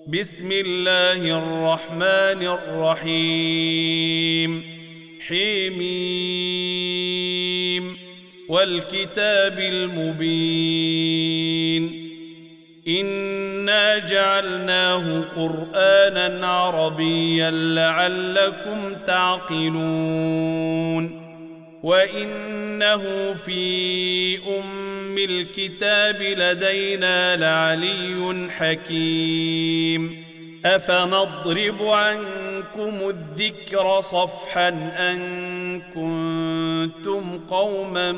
بسم الله الرحمن الرحيم حميم والكتاب المبين إنا جعلناه قرآنا عربيا لعلكم تعقلون وإنه في الكتاب لدينا لعلي حكيم أفنضرب عنكم الذكر صفحا أن كنتم قوما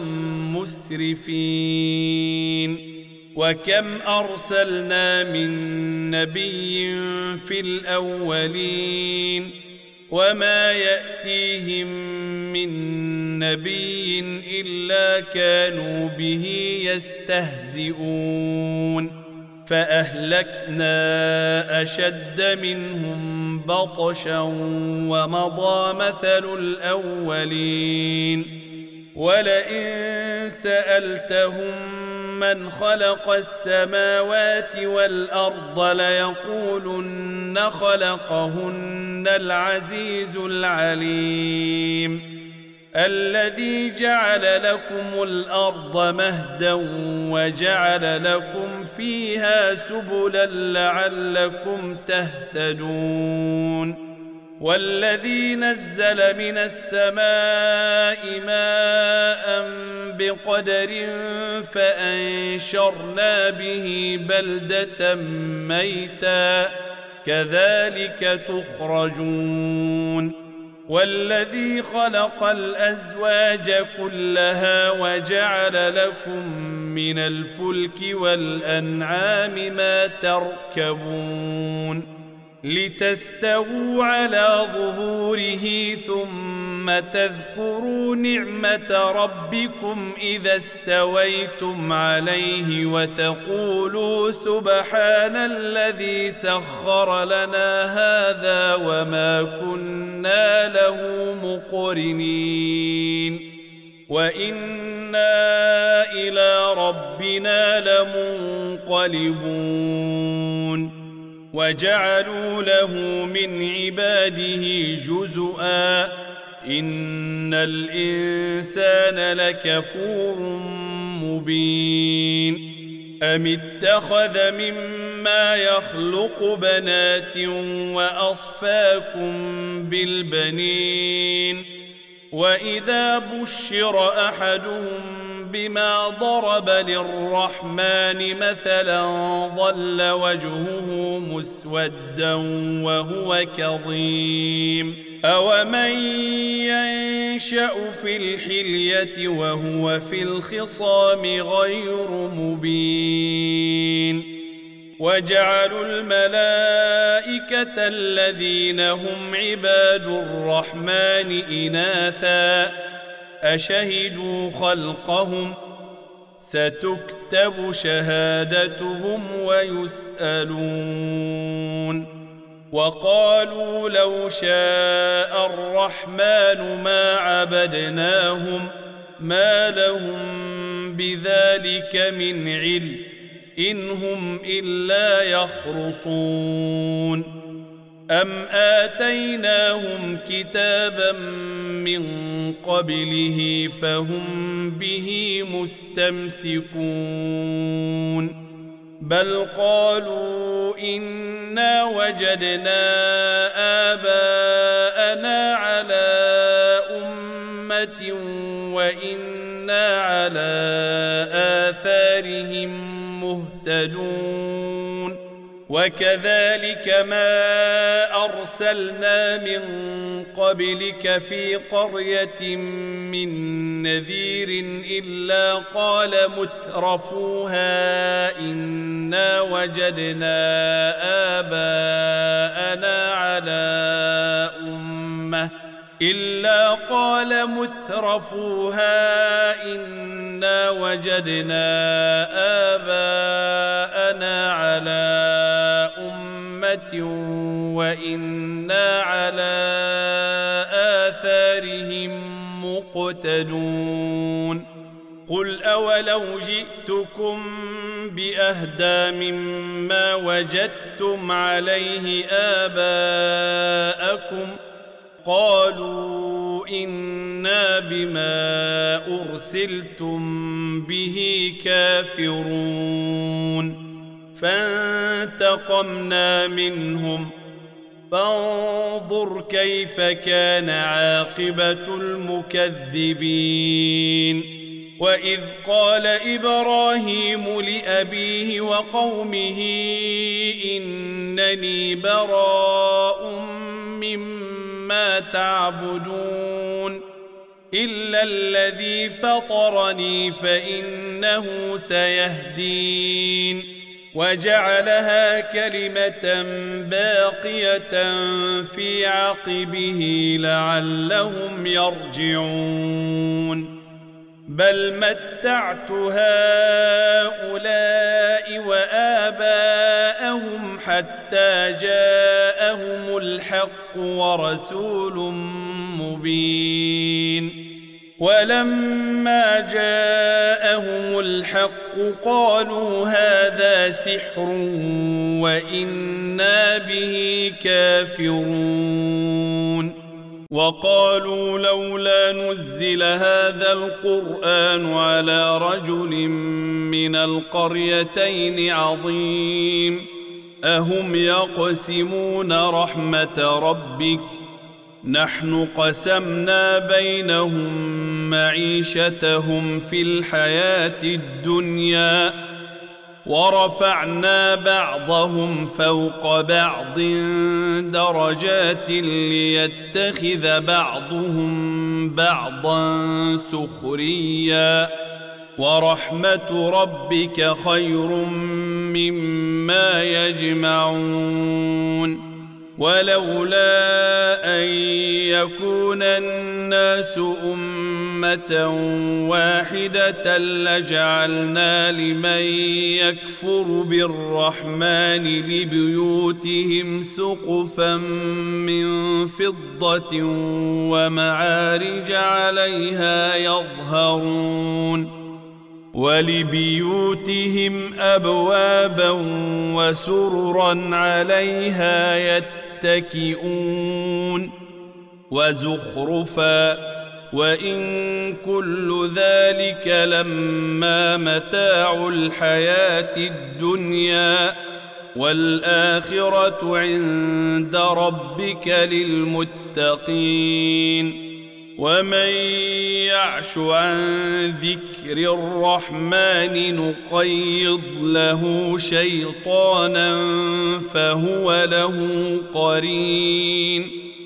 مسرفين وكم أرسلنا من نبي في الأولين وما يأتيهم من نبي إلا كانوا به يستهزئون فأهلكنا أشد منهم بطشا ومضى مثل الأولين ولئن سألتهم من خلق السماوات والأرض ليقولن خلقهن العزيز العليم الذي جعل لكم الأرض مهدا وجعل لكم فيها سبلا لعلكم تهتدون والذي نزل من السماء ماء بقدر فأنشرنا به بلدة ميتا كذلك تخرجون والذي خلق الأزواج كلها وجعل لكم من الفلك والأنعام ما تركبون لتستووا على ظهوره ثم تذكروا نعمة ربكم إذا استويتم عليه وتقولوا سبحان الذي سخر لنا هذا وما كنا له مقرنين وإنا إلى ربنا لمنقلبون وجعلوا له من عباده جزءا إن الإنسان لكفور مبين أم اتخذ مما يخلق بنات وأصفاكم بالبنين وإذا بشر أحدهم بما ضرب للرحمن مثلا ظل وجهه مسودا وهو كظيم أومن ينشأ في الحلية وهو في الخصام غير مبين وجعلوا الملائكة الذين هم عباد الرحمن إناثا أشهدوا خلقهم ستكتب شهادتهم ويسألون وقالوا لو شاء الرحمن ما عبدناهم ما لهم بذلك من علم إن هم إلا يخرصون أم آتيناهم كتابا من قبله فهم به مستمسكون بل قالوا إنا وجدنا آباءنا على أمة وإنا على آثارهم مهتدون وكذلك ما أرسلنا من قبلك في قرية من نذير إلا قال مترفوها إنا وجدنا آباءنا على أمة إلا قال مترفوها إنا وجدنا آباءنا على أمة وإنا على آثارهم مقتدون قل أولو جئتكم بأهدى مما وجدتم عليه آباءكم قالوا إنا بما أرسلتم به كافرون فانتقمنا منهم فانظر كيف كان عاقبة المكذبين وإذ قال إبراهيم لأبيه وقومه إنني براء مما تعبدون إلا الذي فطرني فإنه سيهدين وجعلها كلمة باقية في عقبه لعلهم يرجعون بل متعت هؤلاء وآباءهم حتى جاءهم الحق ورسول مبين ولما جاءهم الحق قالوا هذا سحر وإنا به كافرون وقالوا لولا نزل هذا القرآن على رجل من القريتين عظيم أهم يقسمون رحمة ربك نحن قسمنا بينهم معيشتهم في الحياة الدنيا ورفعنا بعضهم فوق بعض درجات ليتخذ بعضهم بعضا سخريا ورحمة ربك خير مما يجمعون ولولا أن يكون الناس أمة واحدة لجعلنا لمن يكفر بالرحمن لبيوتهم سقفا من فضة ومعارج عليها يظهرون ولبيوتهم أبوابا وسررا عليها يتكئون وزخرفا وإن كل ذلك لما متاع الحياة الدنيا والآخرة عند ربك للمتقين ومن يعش عن ذكر الرحمن نقيض له شيطانا فهو له قرين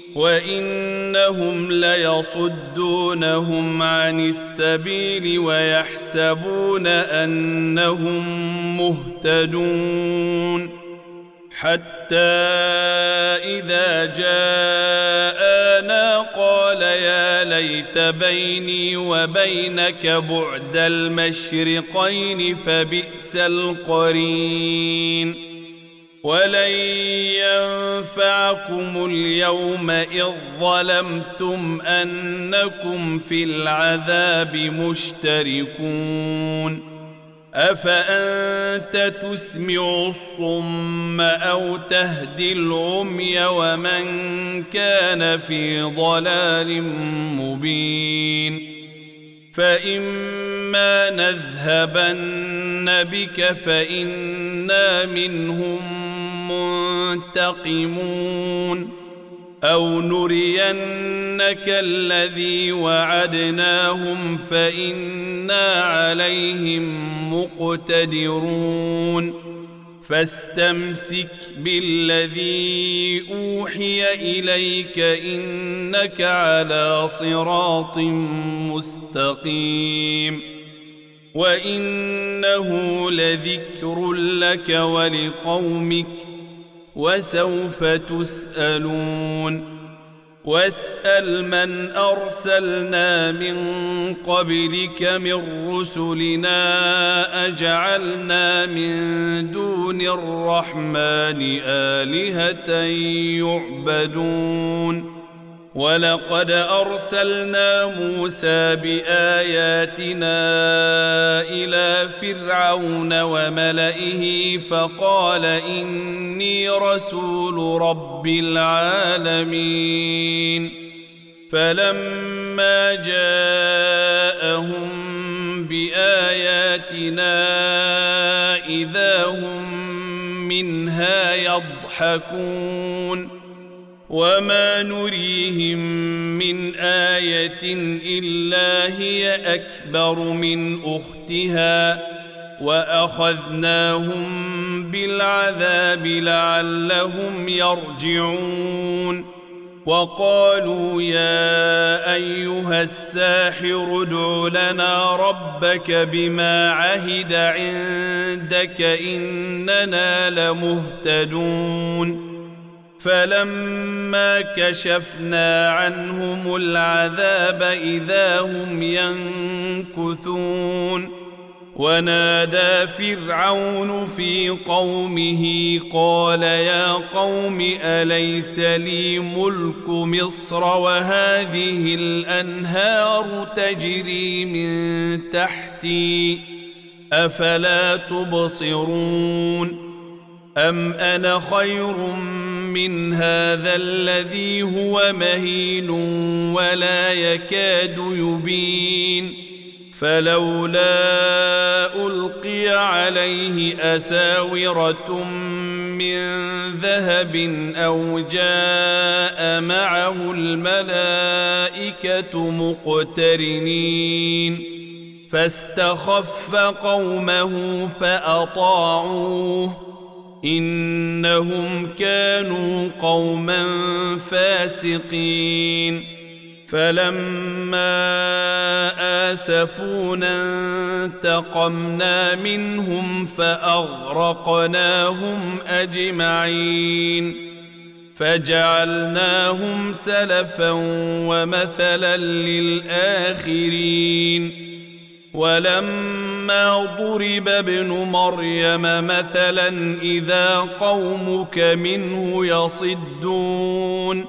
وإنهم ليصدونهم عن السبيل ويحسبون أنهم مهتدون حتى إذا جاءنا قال يا ليت بيني وبينك بعد المشرقين فبئس القرين ولن ينفعكم اليوم إذ ظلمتم أنكم في العذاب مشتركون أفأنت تسمع الصم أو تهدي العمي ومن كان في ضلال مبين فإما نذهبن بك فإنا منهم منتقمون أو نرينك الذي وعدناهم فإنا عليهم مقتدرون فاستمسك بالذي أوحي إليك إنك على صراط مستقيم وإنه لذكر لك ولقومك وسوف تسألون واسأل من أرسلنا من قبلك من رسلنا أجعلنا من دون الرحمن آلهة يعبدون ولقد أرسلنا موسى بآياتنا إلى فرعون وملئه فقال إني رسول رب العالمين فلما جاءهم بآياتنا إذا هم منها يضحكون وما نريهم من آية إلا هي أكبر من أختها وأخذناهم بالعذاب لعلهم يرجعون وقالوا يا أيها الساحر ادع لنا ربك بما عهد عندك إننا لمهتدون فلما كشفنا عنهم العذاب إذا هم ينكثون ونادى فرعون في قومه قال يا قوم أليس لي ملك مصر وهذه الأنهار تجري من تحتي أفلا تبصرون أم أنا خير من هذا الذي هو مهين ولا يكاد يبين فلولا ألقي عليه أساورة من ذهب أو جاء معه الملائكة مقترنين فاستخف قومه فأطاعوه إنهم كانوا قوما فاسقين فلما آسفونا انتقمنا منهم فأغرقناهم أجمعين فجعلناهم سلفا ومثلا للآخرين ولما ضرب ابن مريم مثلا إذا قومك منه يصدون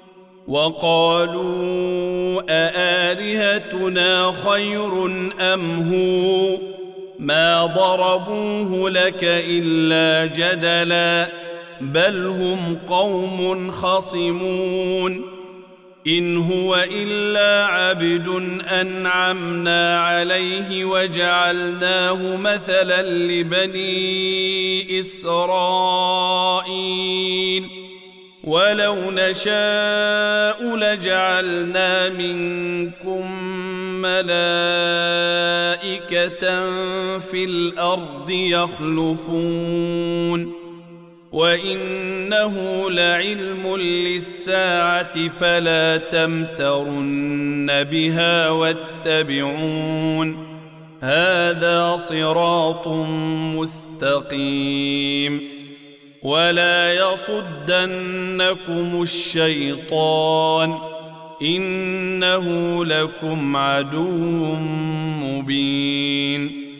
وقالوا أآلهتنا خير أم هو ما ضربوه لك إلا جدلا بل هم قوم خصمون إن هو إلا عبد أنعمنا عليه وجعلناه مثلا لبني إسرائيل ولو نشاء لجعلنا منكم ملائكة في الأرض يخلفون وإنه لعلم للساعة فلا تمترن بها واتبعون هذا صراط مستقيم ولا يصدنكم الشيطان إنه لكم عدو مبين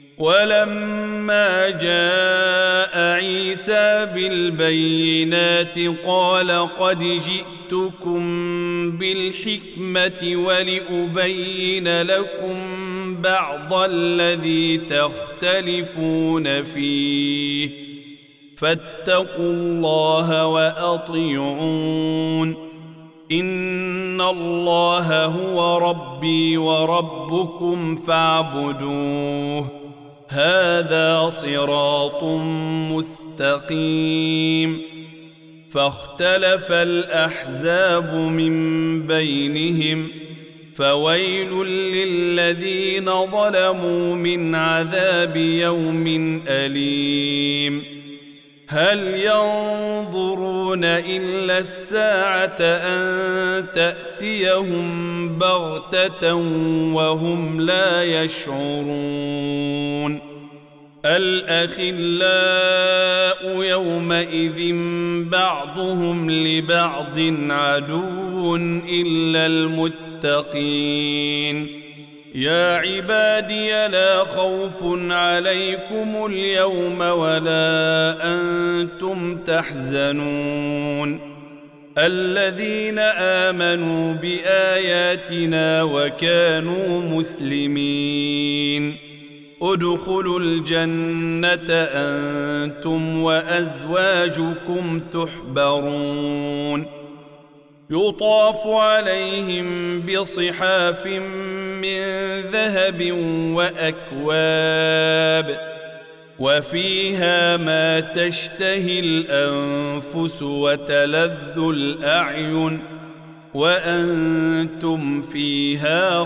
ولما جاء عيسى بالبينات قال قد جئتكم بالحكمة ولأبين لكم بعض الذي تختلفون فيه فاتقوا الله وأطيعون إن الله هو ربي وربكم فاعبدوه هذا صراط مستقيم فاختلف الأحزاب من بينهم فويل للذين ظلموا من عذاب يوم أليم هل ينظرون إلا الساعة أن تأتيهم بغتة وهم لا يشعرون الأخلاء يومئذ بعضهم لبعض عدو إلا المتقين يا عبادي لا خوف عليكم اليوم ولا أنتم تحزنون الذين آمنوا بآياتنا وكانوا مسلمين ادخلوا الجنة أنتم وأزواجكم تحبرون يطاف عليهم بصحاف من ذهب وأكواب وفيها ما تشتهي الأنفس وتلذ الأعين وأنتم فيها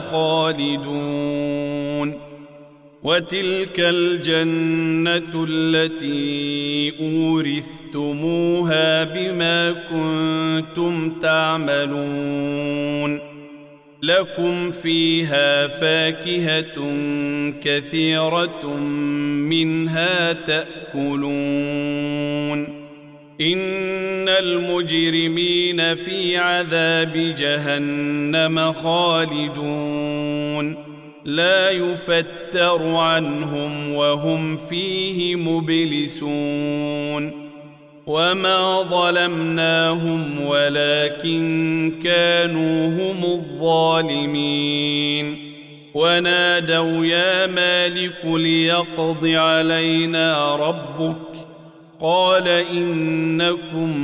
خالدون وتلك الجنة التي أورثتموها بما كنتم تعملون لكم فيها فاكهة كثيرة منها تأكلون إن المجرمين في عذاب جهنم خالدون لا يفتر عنهم وهم فيه مبلسون وما ظلمناهم ولكن كانوا هم الظالمين ونادوا يا مالك ليقض علينا ربك قال إنكم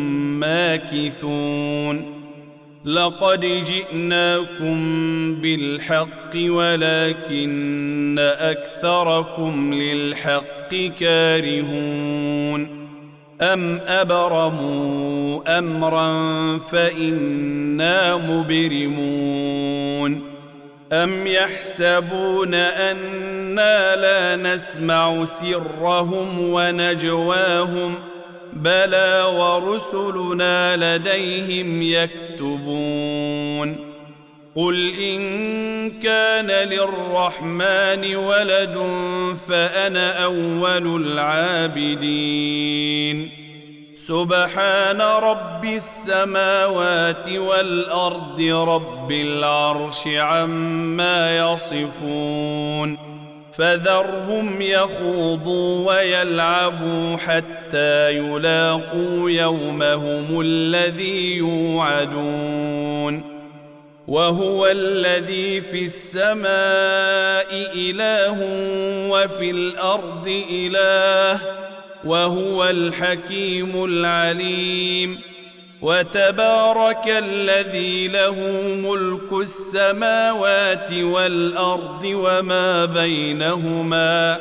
ماكثون لقد جئناكم بالحق ولكن أكثركم للحق كارهون أم أبرموا أمرا فإنا مبرمون أم يحسبون أنا لا نسمع سرهم ونجواهم بلى ورسلنا لديهم يكتبون قل إن كان للرحمن ولد فأنا أول العابدين سبحان رب السماوات والأرض رب العرش عما يصفون فذرهم يخوضوا ويلعبوا حتى يلاقوا يومهم الذي يوعدون وهو الذي في السماء إله وفي الأرض إله وهو الحكيم العليم وتبارك الذي له ملك السماوات والأرض وما بينهما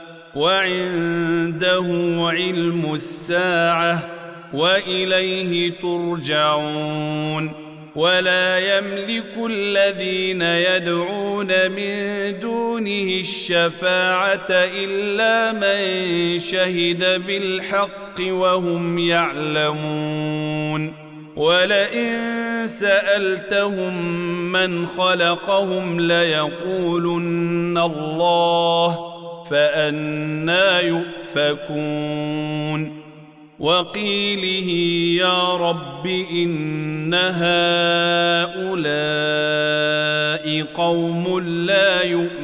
وعنده علم الساعة وإليه ترجعون ولا يملك الذين يدعون من دونه الشفاعة إلا من شهد بالحق وهم يعلمون ولئن سألتهم من خلقهم ليقولن الله فأنى يؤفكون وقيله يا رب إن هؤلاء قوم لا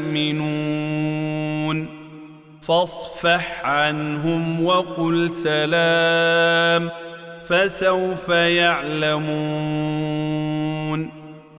يؤمنون فاصفح عنهم وقل سلام فسوف يعلمون